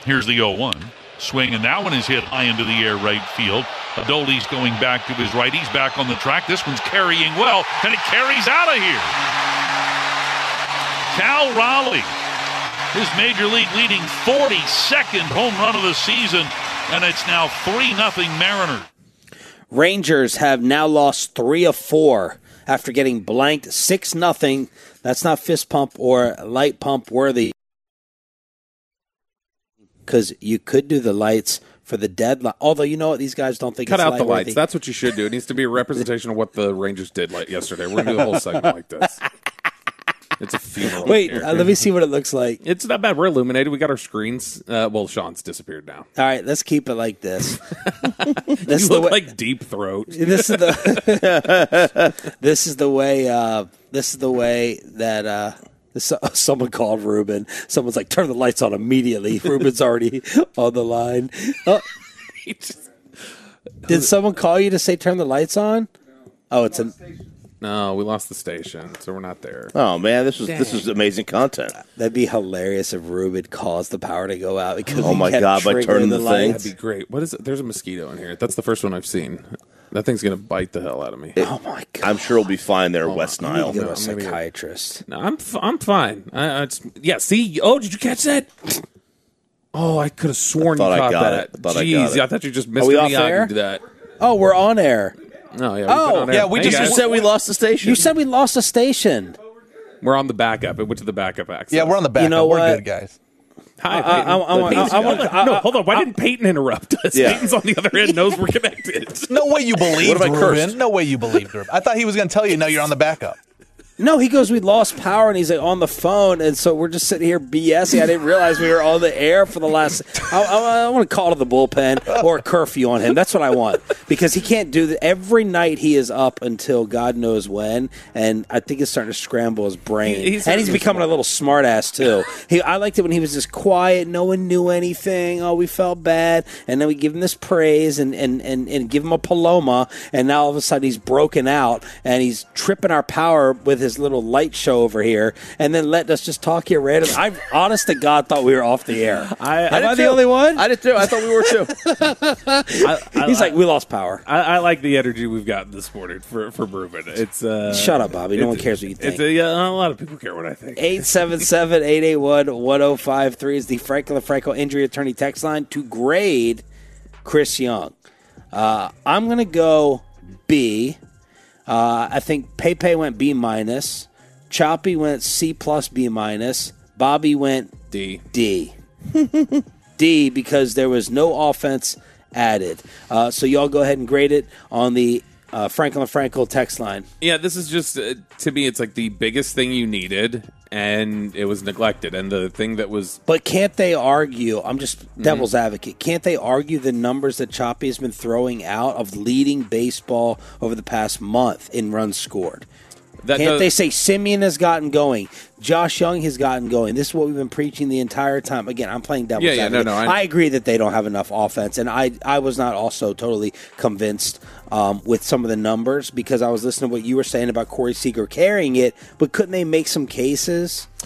Here's the 0-1. Swing, and that one is hit high into the air right field. Adolis going back to his right. He's back on the track. This one's carrying well, and it carries out of here. Cal Raleigh, his major league leading 42nd home run of the season, and it's now 3-0 Mariners. Rangers have now lost 3 of 4 after getting blanked 6-0. That's not fist pump or light pump worthy. Because you could do the lights for the deadline. Although, you know what? These guys don't think Cut it's out the light-worthy. lights. That's what you should do. It needs to be a representation of what the Rangers did yesterday. We're going to do the whole segment like this. It's a funeral. Wait, let me see what it looks like. It's not bad. We're illuminated. We got our screens. Well, Sean's disappeared now. All right, let's keep it like this. This you look like Deep Throat. This is the this is the way that someone called Ruben. Someone's like, turn the lights on immediately. Ruben's already on the line. Did someone call you to say turn the lights on? Oh, it's No, we lost the station, so we're not there. Oh man, this is amazing content. That'd be hilarious if Ruben caused the power to go out because oh my god, by turning the thing. That'd be great. What is it? There's a mosquito in here. That's the first one I've seen. That thing's gonna bite the hell out of me. Oh my god! I'm sure it'll be fine there, West Nile. Go to a psychiatrist. No, I'm fine. See. Oh, did you catch that? Oh, I could have sworn you caught that. Jeez, I thought you just missed me out and did that. Oh, we're on air. No, yeah. We just said we lost the station. You said we lost the station. We're on the backup. It went to the backup access. Yeah, we're on the backup. You know we're what? good, guys. Hi, Peyton. Hold on. Why didn't Peyton interrupt us? Yeah. Peyton's on the other end, knows we're connected. No way you believed What if I Ruben. cursed? No way you believed Ruben. I thought he was going to tell you, no, you're on the backup. No, he goes, we lost power, and he's like on the phone, and so we're just sitting here BSing. I didn't realize we were on the air for the last. I want to call to the bullpen or a curfew on him. That's what I want because he can't do that. Every night he is up until God knows when, and I think it's starting to scramble his brain. He's becoming a little smartass too. I liked it when he was just quiet. No one knew anything. Oh, we felt bad, and then we give him this praise and give him a paloma, and now all of a sudden he's broken out and he's tripping our power with his little light show over here, and then letting us just talk here random. I, honest to God, thought we were off the air. Am I the only one? I did too. I thought we were too. He's like, we lost power. I like the energy we've gotten this morning for Ruben. It's shut up, Bobby. No one cares what you think. A lot of people care what I think. 877-881-1053 is the Franco LaFranco injury attorney text line to grade Chris Young. I'm going to go B. I think Pepe went B-. Choppy went C+, B-. Bobby went D. D because there was no offense added. So y'all go ahead and grade it on the Franklin LaFranco text line. Yeah, this is just, to me, it's like the biggest thing you needed, and it was neglected. And the thing that was... But can't they argue, I'm just devil's advocate, can't they argue the numbers that Choppy has been throwing out of leading baseball over the past month in runs scored? Can't they say Simeon has gotten going, Josh Young has gotten going? This is what we've been preaching the entire time. Again, I'm playing devil's advocate. I agree that they don't have enough offense, and I was not also totally convinced with some of the numbers because I was listening to what you were saying about Corey Seager carrying it, but couldn't they make some cases?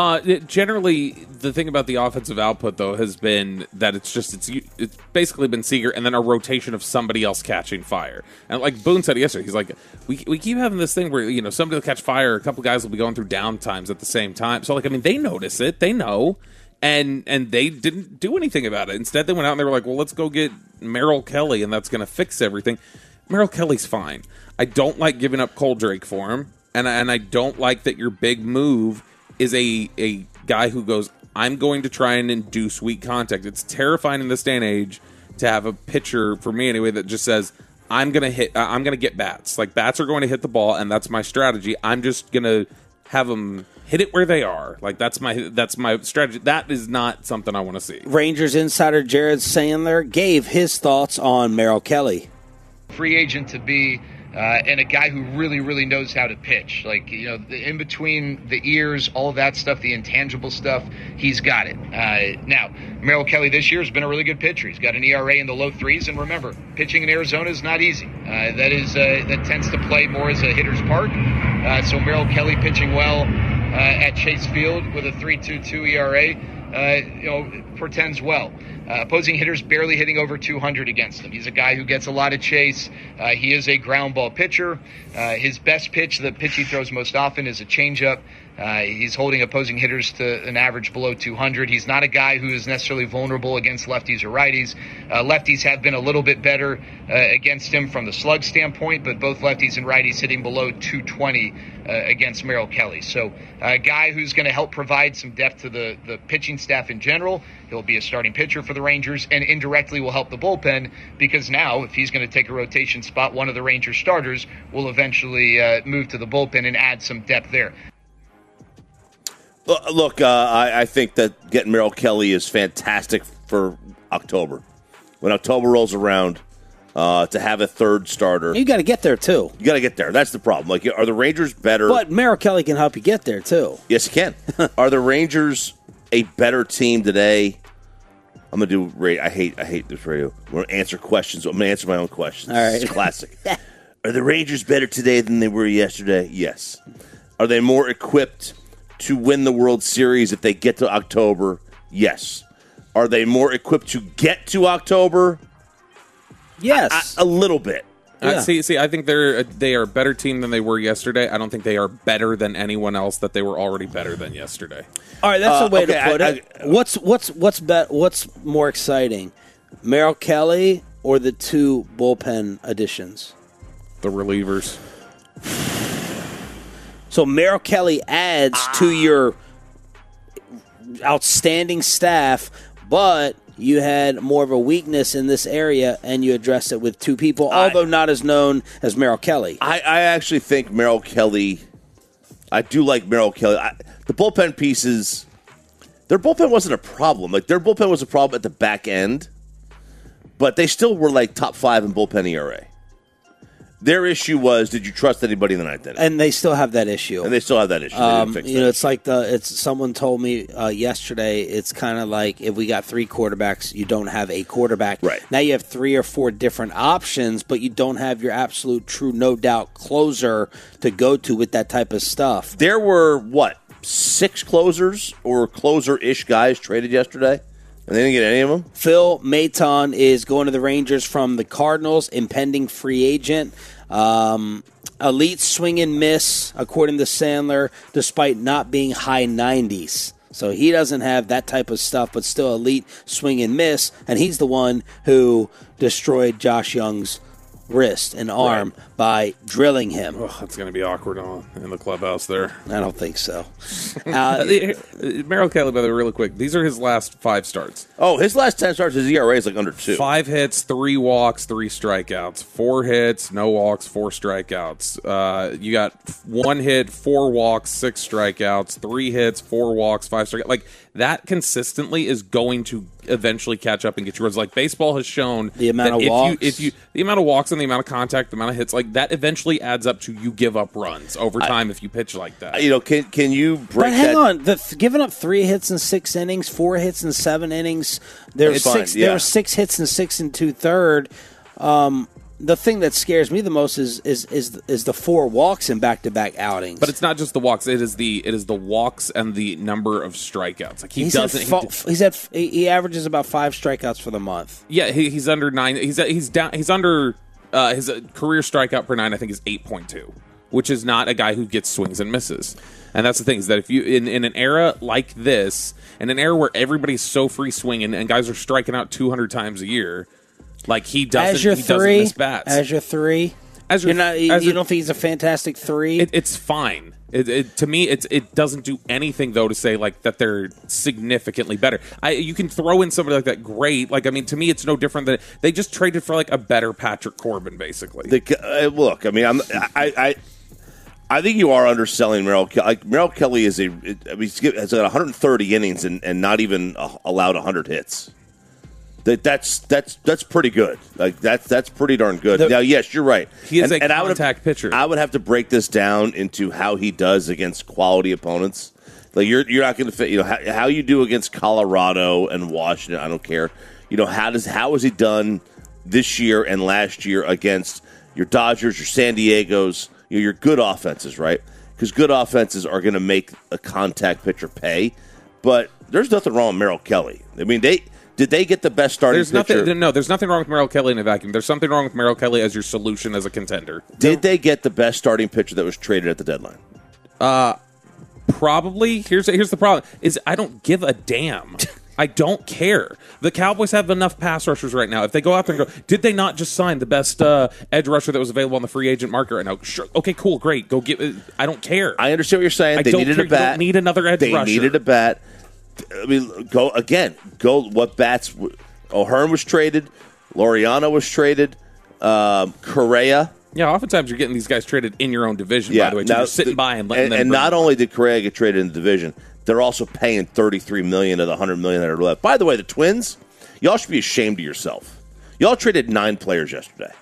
Generally, the thing about the offensive output, though, has been that it's basically been Seager and then a rotation of somebody else catching fire. And like Boone said yesterday, he's like, we keep having this thing where, somebody will catch fire, a couple guys will be going through down times at the same time. So, they notice it, they know, and they didn't do anything about it. Instead, they went out and they were like, well, let's go get Merrill Kelly, and that's going to fix everything. Merrill Kelly's fine. I don't like giving up Cole Drake for him, and I don't like that your big move is a guy who goes, I'm going to try and induce weak contact. It's terrifying in this day and age to have a pitcher, for me anyway, that just says, I'm going to get bats. Like, bats are going to hit the ball, and that's my strategy. I'm just going to have them hit it where they are. Like, that's my strategy. That is not something I want to see. Rangers insider Jared Sandler gave his thoughts on Merrill Kelly. Free agent to be... and a guy who really, really knows how to pitch. Like, in between the ears, all of that stuff, the intangible stuff, he's got it. Now, Merrill Kelly this year has been a really good pitcher. He's got an ERA in the low threes, and remember, pitching in Arizona is not easy. That tends to play more as a hitter's park. So Merrill Kelly pitching well at Chase Field with a 3.22 ERA. portends well. Opposing hitters barely hitting over 200 against him. He's a guy who gets a lot of chase. He is a ground ball pitcher. His best pitch, the pitch he throws most often, is a changeup. He's holding opposing hitters to an average below 200. He's not a guy who is necessarily vulnerable against lefties or righties. Lefties have been a little bit better against him from the slug standpoint, but both lefties and righties hitting below 220 against Merrill Kelly. So a guy who's going to help provide some depth to the pitching staff in general. He'll be a starting pitcher for the Rangers and indirectly will help the bullpen, because now if he's going to take a rotation spot, one of the Rangers starters will eventually move to the bullpen and add some depth there. Look, I think that getting Merrill Kelly is fantastic for October. When October rolls around, to have a third starter. You got to get there, too. You got to get there. That's the problem. Like, are the Rangers better? But Merrill Kelly can help you get there, too. Yes, he can. Are the Rangers a better team today? I'm going to do I hate this radio. I'm going to answer questions. I'm going to answer my own questions. All right. It's classic. Are the Rangers better today than they were yesterday? Yes. Are they more equipped to win the World Series if they get to October? Yes. Are they more equipped to get to October? Yes. A little bit. Yeah. See, I think they are a better team than they were yesterday. I don't think they are better than anyone else that they were already better than yesterday. All right, that's a way okay, to put it. What's more exciting, Merrill Kelly or the two bullpen additions? The relievers. So Merrill Kelly adds to your outstanding staff, but you had more of a weakness in this area, and you addressed it with two people, although not as known as Merrill Kelly. I actually think Merrill Kelly, I do like Merrill Kelly. The bullpen pieces, their bullpen wasn't a problem. Like, their bullpen was a problem at the back end, but they still were like top 5 in bullpen ERA. Their issue was, did you trust anybody in the ninth inning? And they still have that issue. And they still have that issue. They didn't fix that it's like someone told me yesterday, it's kind of like if we got 3 quarterbacks, you don't have a quarterback. Right. Now you have 3 or 4 different options, but you don't have your absolute true, no doubt closer to go to with that type of stuff. There were, 6 closers or closer-ish guys traded yesterday? And they didn't get any of them? Phil Maton is going to the Rangers from the Cardinals, impending free agent. Elite swing and miss, according to Sandler, despite not being high 90s. So he doesn't have that type of stuff, but still elite swing and miss. And he's the one who destroyed Josh Young's wrist and arm by drilling him. Oh, that's going to be awkward in the clubhouse there. I don't think so. Merrill Kelly, by the way, really quick, these are his last 5 starts. Oh, his last 10 starts, his ERA is like under 2. 5 hits, 3 walks, 3 strikeouts. 4 hits, no walks, 4 strikeouts. You got 1 hit, 4 walks, 6 strikeouts. 3 hits, 4 walks, 5 strikeouts. Like, that consistently is going to eventually catch up and get you runs. Like, baseball has shown the amount of walks. The amount of walks and the amount of contact, the amount of hits, like, that eventually adds up to you give up runs over time if you pitch like that. Can you break but hang on, giving up 3 hits in 6 innings, 4 hits in 7 innings. There were 6 hits in 6 and 2/3. The thing that scares me the most is the 4 walks in back-to-back outings. But it's not just the walks; it is the walks and the number of strikeouts. Like he averages about 5 strikeouts for the month. Yeah, he's under 9. He's down. He's under his career strikeout per 9. I think is 8.2, which is not a guy who gets swings and misses. And that's the thing, is that if you in an era like this, in an era where everybody's so free swinging and guys are striking out 200 times a year. Like, he doesn't miss bats. As your 3? You don't think he's a fantastic 3? It's fine. To me, it doesn't do anything, though, to say, like, that they're significantly better. You can throw in somebody like that, great. Like, I mean, to me, it's no different than they just traded for, like, a better Patrick Corbin, basically. Look, I mean, I think you are underselling Merrill Kelly. Like, Merrill Kelly has got 130 innings and not even allowed 100 hits. That's pretty good. Like, that's pretty darn good. Now, yes, you're right. He is a contact pitcher. I would have to break this down into how he does against quality opponents. Like, you're not going to fit. How you do against Colorado and Washington. I don't care. How has he done this year and last year against your Dodgers, your San Diegos, your good offenses, right? Because good offenses are going to make a contact pitcher pay. But there's nothing wrong with Merrill Kelly. I mean, did they get the best starting pitcher? There's nothing wrong with Merrill Kelly in a vacuum. There's something wrong with Merrill Kelly as your solution as a contender. Did they get the best starting pitcher that was traded at the deadline? Probably. Here's the problem: is I don't give a damn. I don't care. The Cowboys have enough pass rushers right now. If they go out there and go, did they not just sign the best edge rusher that was available on the free agent market right now? Sure. Okay, cool, great. Go get it. I don't care. I understand what you're saying. They needed a bat. You don't need another edge rusher. They needed a bat. I mean, go again. Go what bats? O'Hearn was traded. Laureano was traded. Correa. Yeah, oftentimes you're getting these guys traded in your own division, by the way. You're sitting by and letting them. And not only did Correa get traded in the division, they're also paying $33 million of the $100 million that are left. By the way, the Twins, y'all should be ashamed of yourself. Y'all traded 9 players yesterday.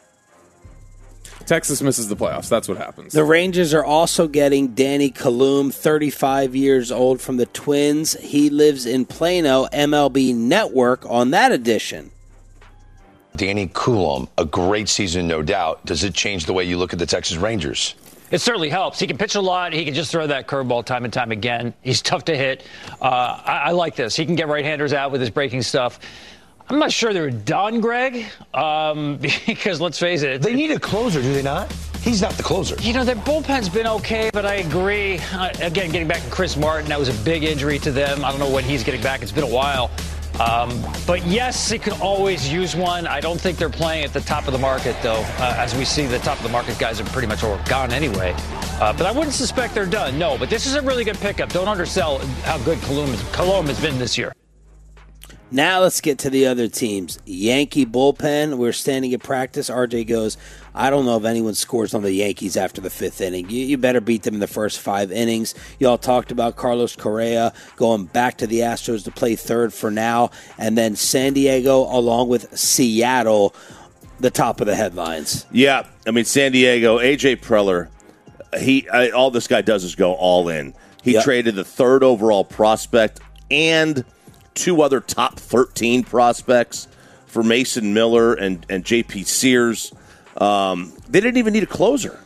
Texas misses the playoffs. That's what happens. The Rangers are also getting Danny Kalum, 35 years old, from the Twins. He lives in Plano. MLB Network on that edition. Danny Coulomb, a great season, no doubt. Does it change the way you look at the Texas Rangers? It certainly helps. He can pitch a lot. He can just throw that curveball time and time again. He's tough to hit. I like this. He can get right-handers out with his breaking stuff. I'm not sure they're done, Greg, because let's face it. They need a closer, do they not? He's not the closer. You know, their bullpen's been okay, but I agree. Again, getting back to Chris Martin, that was a big injury to them. I don't know when he's getting back. It's been a while. But yes, he could always use one. I don't think they're playing at the top of the market, though. As we see, the top of the market guys are pretty much all gone anyway. But I wouldn't suspect they're done. No, but this is a really good pickup. Don't undersell how good Colomb has been this year. Now let's get to the other teams. Yankee bullpen. We're standing at practice. RJ goes, I don't know if anyone scores on the Yankees after the 5th inning. You better beat them in the first 5 innings. Y'all talked about Carlos Correa going back to the Astros to play third for now. And then San Diego along with Seattle, the top of the headlines. Yeah, I mean, San Diego, A.J. Preller, all this guy does is go all in. He traded the 3rd overall prospect and 2 other top 13 prospects for Mason Miller and J.P. Sears. They didn't even need a closer.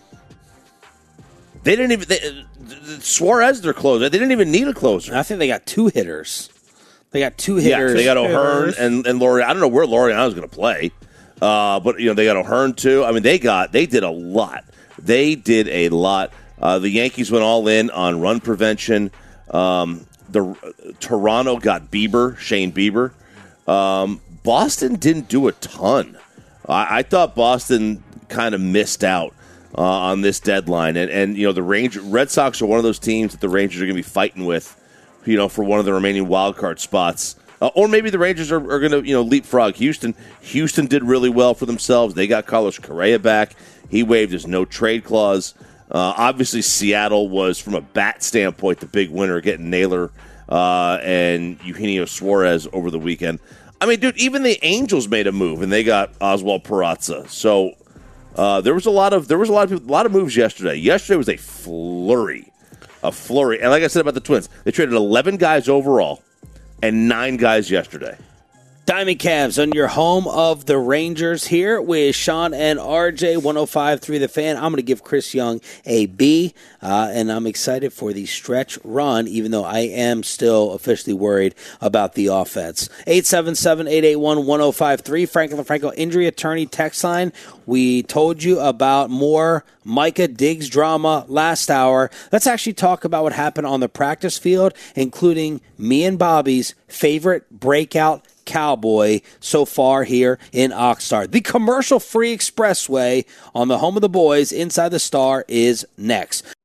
Suarez, their closer. They didn't even need a closer. I think they got 2 hitters. They got 2 hitters. Yeah, they got O'Hearn and Laurie. I don't know where Laureano was going to play, but they got O'Hearn too. I mean, they did a lot. They did a lot. The Yankees went all in on run prevention. Toronto got Shane Bieber. Boston didn't do a ton. I thought Boston kind of missed out on this deadline, and the Red Sox are one of those teams that the Rangers are going to be fighting with, for one of the remaining wild card spots. Or maybe the Rangers are going to leapfrog Houston. Houston did really well for themselves. They got Carlos Correa back. He waived his no trade clause. Obviously, Seattle was, from a bat standpoint, the big winner, getting Naylor and Eugenio Suarez over the weekend. I mean, dude, even the Angels made a move, and they got Oswald Peraza. So there was a lot of moves yesterday. Yesterday was a flurry. And like I said about the Twins, they traded 11 guys overall and 9 guys yesterday. Diamond Cavs on your home of the Rangers here with Sean and RJ, 105.3 The Fan. I'm going to give Chris Young a B, and I'm excited for the stretch run, even though I am still officially worried about the offense. 877-881-1053, Franklin Franco Injury Attorney text line. We told you about more Micah Diggs drama last hour. Let's actually talk about what happened on the practice field, including me and Bobby's favorite breakout Cowboy so far here in Oxnard. The commercial-free expressway on the home of the boys inside the Star is next.